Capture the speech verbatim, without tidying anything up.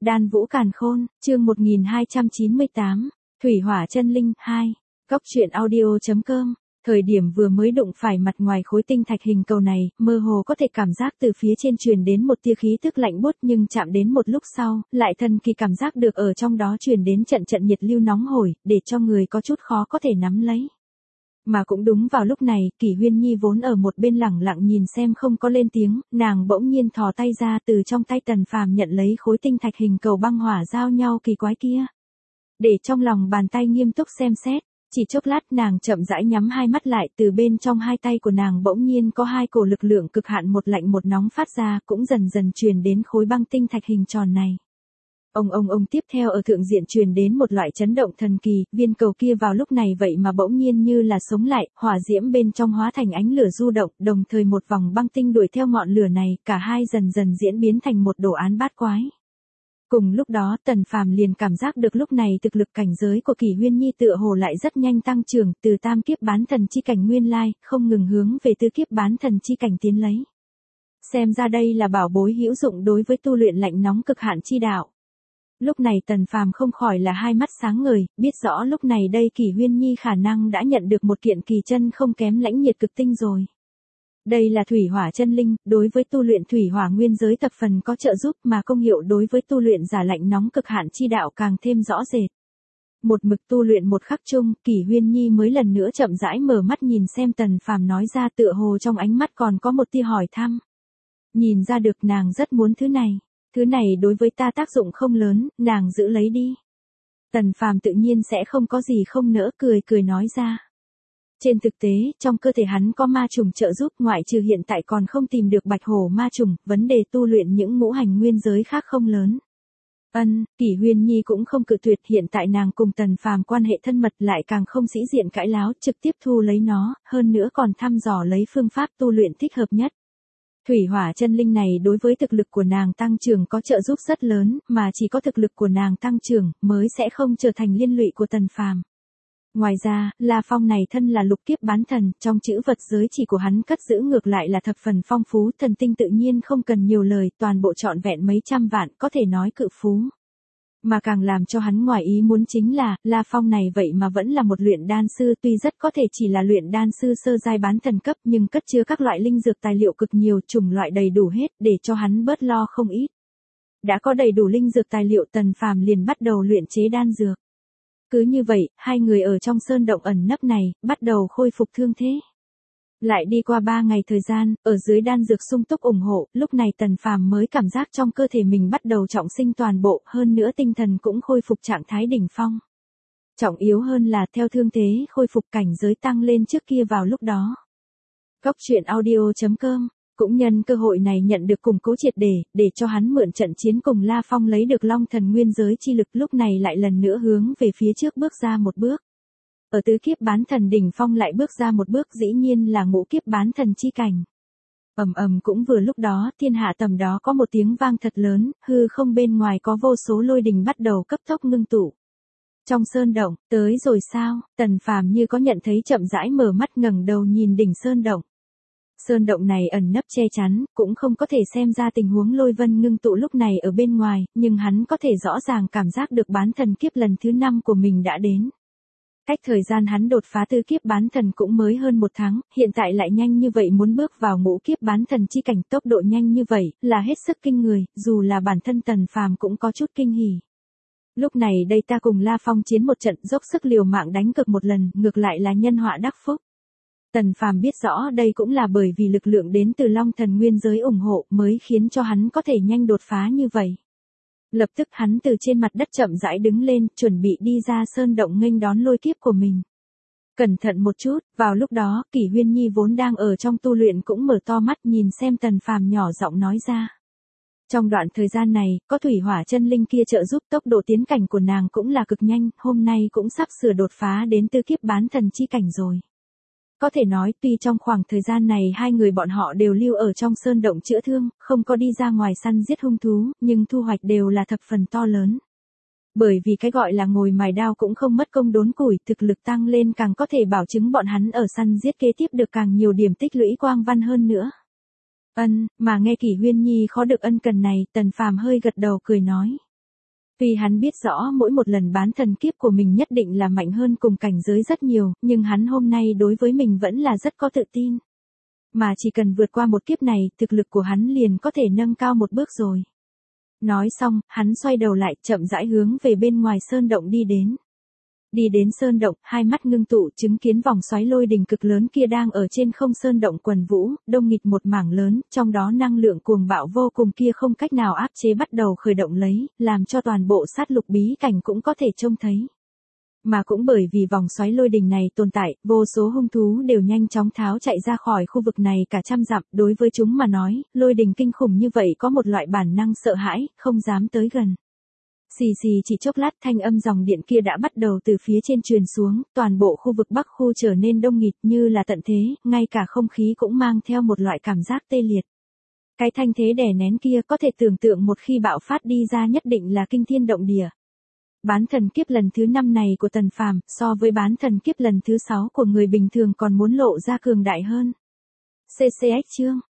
Đan Vũ Càn Khôn, chương một nghìn hai trăm chín mươi tám, Thủy Hỏa Chân Linh, hai. Góc truyện audio.com. Thời điểm vừa mới đụng phải mặt ngoài khối tinh thạch hình cầu này, mơ hồ có thể cảm giác từ phía trên truyền đến một tia khí tức lạnh buốt, nhưng chạm đến một lúc sau, lại thần kỳ cảm giác được ở trong đó truyền đến trận trận nhiệt lưu nóng hổi, để cho người có chút khó có thể nắm lấy. Mà cũng đúng vào lúc này, Kỷ Huyên Nhi vốn ở một bên lẳng lặng nhìn xem không có lên tiếng, nàng bỗng nhiên thò tay ra từ trong tay Tần Phàm nhận lấy khối tinh thạch hình cầu băng hỏa giao nhau kỳ quái kia. Để trong lòng bàn tay nghiêm túc xem xét, chỉ chốc lát nàng chậm rãi nhắm hai mắt lại, từ bên trong hai tay của nàng bỗng nhiên có hai cổ lực lượng cực hạn một lạnh một nóng phát ra, cũng dần dần truyền đến khối băng tinh thạch hình tròn này. Ông ông ông tiếp theo ở thượng diện truyền đến một loại chấn động thần kỳ, viên cầu kia vào lúc này vậy mà bỗng nhiên như là sống lại, hỏa diễm bên trong hóa thành ánh lửa du động, đồng thời một vòng băng tinh đuổi theo ngọn lửa này, cả hai dần dần diễn biến thành một đồ án bát quái. Cùng lúc đó Tần Phàm liền cảm giác được lúc này thực lực cảnh giới của Kỷ Huyên Nhi tựa hồ lại rất nhanh tăng trưởng, từ tam kiếp bán thần chi cảnh nguyên lai, không ngừng hướng về tứ kiếp bán thần chi cảnh tiến lấy. Xem ra đây là bảo bối hữu dụng đối với tu luyện lạnh nóng cực hạn chi đạo. Lúc này Tần Phàm không khỏi là hai mắt sáng ngời, biết rõ lúc này đây Kỷ Huyên Nhi khả năng đã nhận được một kiện kỳ chân không kém lãnh nhiệt cực tinh rồi. Đây là Thủy Hỏa Chân Linh, đối với tu luyện thủy hỏa nguyên giới thập phần có trợ giúp, mà công hiệu đối với tu luyện giả lạnh nóng cực hạn chi đạo càng thêm rõ rệt. Một mực tu luyện một khắc chung, Kỷ Huyên Nhi mới lần nữa chậm rãi mở mắt nhìn xem Tần Phàm nói ra, tựa hồ trong ánh mắt còn có một tia hỏi thăm. Nhìn ra được nàng rất muốn thứ này. Thứ này đối với ta tác dụng không lớn, nàng giữ lấy đi. Tần Phàm tự nhiên sẽ không có gì không nỡ, cười cười nói ra. Trên thực tế, trong cơ thể hắn có ma trùng trợ giúp, ngoại trừ hiện tại còn không tìm được bạch hổ ma trùng, vấn đề tu luyện những ngũ hành nguyên giới khác không lớn. Ân, Kỷ Huyên Nhi cũng không cự tuyệt, hiện tại nàng cùng Tần Phàm quan hệ thân mật, lại càng không sĩ diện cãi láo, trực tiếp thu lấy nó, hơn nữa còn thăm dò lấy phương pháp tu luyện thích hợp nhất. Thủy Hỏa Chân Linh này đối với thực lực của nàng tăng trưởng có trợ giúp rất lớn, mà chỉ có thực lực của nàng tăng trưởng mới sẽ không trở thành liên lụy của Tần Phàm. Ngoài ra, La Phong này thân là lục kiếp bán thần, trong chữ vật giới chỉ của hắn cất giữ ngược lại là thập phần phong phú, thần tinh tự nhiên không cần nhiều lời, toàn bộ trọn vẹn mấy trăm vạn, có thể nói cự phú. Mà càng làm cho hắn ngoài ý muốn chính là, La Phong này vậy mà vẫn là một luyện đan sư, tuy rất có thể chỉ là luyện đan sư sơ giai bán thần cấp, nhưng cất chứa các loại linh dược tài liệu cực nhiều, chủng loại đầy đủ hết, để cho hắn bớt lo không ít. Đã có đầy đủ linh dược tài liệu, Tần Phàm liền bắt đầu luyện chế đan dược. Cứ như vậy, hai người ở trong sơn động ẩn nấp này, bắt đầu khôi phục thương thế. Lại đi qua ba ngày thời gian, ở dưới đan dược sung túc ủng hộ, lúc này Tần Phàm mới cảm giác trong cơ thể mình bắt đầu trọng sinh toàn bộ, hơn nữa tinh thần cũng khôi phục trạng thái đỉnh phong. Trọng yếu hơn là theo thương thế khôi phục, cảnh giới tăng lên trước kia vào lúc đó. Góc truyện audio.com cũng nhân cơ hội này nhận được củng cố triệt để, để cho hắn mượn trận chiến cùng La Phong lấy được Long Thần nguyên giới chi lực, lúc này lại lần nữa hướng về phía trước bước ra một bước. Ở tứ kiếp bán thần đỉnh phong lại bước ra một bước, dĩ nhiên là ngũ kiếp bán thần chi cảnh. Ầm ầm, cũng vừa lúc đó, thiên hạ tầm đó có một tiếng vang thật lớn, hư không bên ngoài có vô số lôi đình bắt đầu cấp tốc ngưng tụ. Trong sơn động, tới rồi sao? Tần Phàm như có nhận thấy chậm rãi mở mắt, ngẩng đầu nhìn đỉnh sơn động. Sơn động này ẩn nấp che chắn, cũng không có thể xem ra tình huống lôi vân ngưng tụ lúc này ở bên ngoài, nhưng hắn có thể rõ ràng cảm giác được bán thần kiếp lần thứ năm của mình đã đến. Cách thời gian hắn đột phá tư kiếp bán thần cũng mới hơn một tháng, hiện tại lại nhanh như vậy muốn bước vào ngũ kiếp bán thần chi cảnh, tốc độ nhanh như vậy, là hết sức kinh người, dù là bản thân Tần Phàm cũng có chút kinh hỉ. Lúc này đây ta cùng La Phong chiến một trận, dốc sức liều mạng đánh cực một lần, ngược lại là nhân họa đắc phúc. Tần Phàm biết rõ đây cũng là bởi vì lực lượng đến từ Long Thần nguyên giới ủng hộ mới khiến cho hắn có thể nhanh đột phá như vậy. Lập tức hắn từ trên mặt đất chậm rãi đứng lên, chuẩn bị đi ra sơn động nghênh đón lôi kiếp của mình. Cẩn thận một chút, vào lúc đó, Kỷ Huyên Nhi vốn đang ở trong tu luyện cũng mở to mắt nhìn xem Tần Phàm, nhỏ giọng nói ra. Trong đoạn thời gian này, có Thủy Hỏa Chân Linh kia trợ giúp, tốc độ tiến cảnh của nàng cũng là cực nhanh, hôm nay cũng sắp sửa đột phá đến tư kiếp bán thần chi cảnh rồi. Có thể nói tuy trong khoảng thời gian này hai người bọn họ đều lưu ở trong sơn động chữa thương, không có đi ra ngoài săn giết hung thú, nhưng thu hoạch đều là thập phần to lớn. Bởi vì cái gọi là ngồi mài đao cũng không mất công đốn củi, thực lực tăng lên càng có thể bảo chứng bọn hắn ở săn giết kế tiếp được càng nhiều điểm tích lũy quang văn hơn nữa. Ân, mà nghe Kỷ Huyên Nhi khó được ân cần này, Tần Phàm hơi gật đầu cười nói. Vì hắn biết rõ mỗi một lần bán thần kiếp của mình nhất định là mạnh hơn cùng cảnh giới rất nhiều, nhưng hắn hôm nay đối với mình vẫn là rất có tự tin. Mà chỉ cần vượt qua một kiếp này, thực lực của hắn liền có thể nâng cao một bước rồi. Nói xong, hắn xoay đầu lại, chậm rãi hướng về bên ngoài sơn động đi đến. Đi đến sơn động, hai mắt ngưng tụ chứng kiến vòng xoáy lôi đình cực lớn kia đang ở trên không sơn động quần vũ, đông nghịt một mảng lớn, trong đó năng lượng cuồng bạo vô cùng kia không cách nào áp chế bắt đầu khởi động lấy, làm cho toàn bộ sát lục bí cảnh cũng có thể trông thấy. Mà cũng bởi vì vòng xoáy lôi đình này tồn tại, vô số hung thú đều nhanh chóng tháo chạy ra khỏi khu vực này cả trăm dặm, đối với chúng mà nói, lôi đình kinh khủng như vậy có một loại bản năng sợ hãi, không dám tới gần. Xì xì chỉ chốc lát thanh âm dòng điện kia đã bắt đầu từ phía trên truyền xuống, toàn bộ khu vực bắc khu trở nên đông nghịt như là tận thế, ngay cả không khí cũng mang theo một loại cảm giác tê liệt. Cái thanh thế đè nén kia có thể tưởng tượng một khi bạo phát đi ra nhất định là kinh thiên động địa. Bán thần kiếp lần thứ năm này của Tần Phàm, so với bán thần kiếp lần thứ sáu của người bình thường còn muốn lộ ra cường đại hơn. xê xê ích chương